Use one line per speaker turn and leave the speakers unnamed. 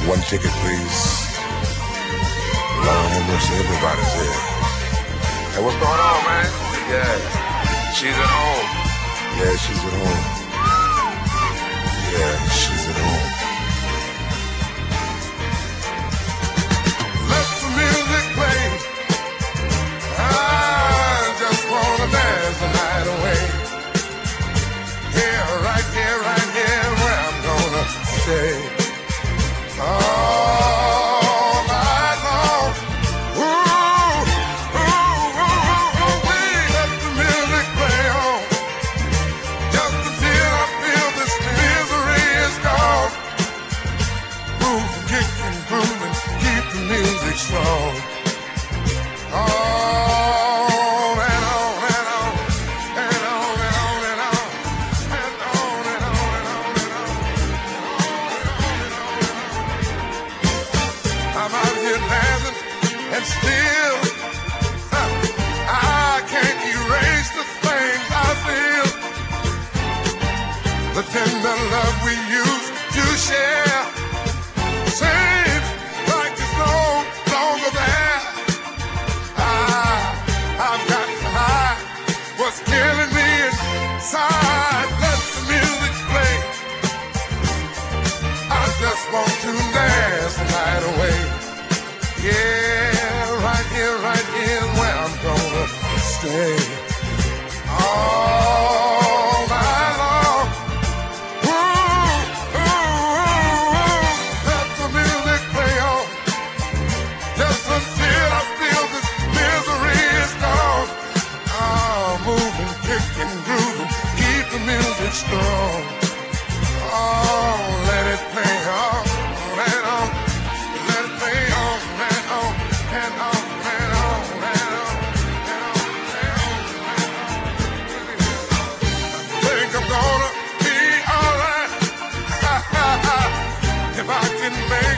One ticket, please. Lord have mercy, everybody's here. Hey, what's going on, man? Yeah, she's at home. Yeah, she's at home. Yeah, she's at home. Let the music play. I just wanna dance the night away. Right here, where I'm gonna stay. All night long. We let the music play on. Just until I feel this misery is gone. Move, kick and groove and keep the music strong. I'm out here dancing, and still I can't erase the things I feel. The tender love we used to share seems like it's no longer there. I've got to hide what's killing me inside. Let the music play. I just want to dance the night away. Yeah, right here where I'm gonna stay. All night long. Let the music play on. Just until I feel this misery is gone. Moving, kicking, grooving, keep the music strong. Let it play on, and on. Let it play on, and on, and on, and on, and on, and on, and on. I think I'm gonna be alright if I can make